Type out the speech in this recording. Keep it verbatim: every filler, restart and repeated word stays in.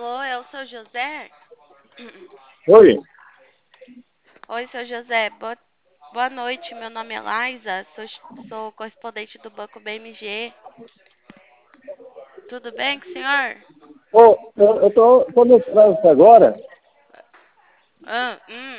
Alô, é o seu José? Oi, Oi, seu José. Boa, boa noite. Meu nome é Liza. Sou, sou correspondente do Banco B M G. Tudo bem com o senhor? ô, eu, eu tô, tô no trânsito agora. Ah,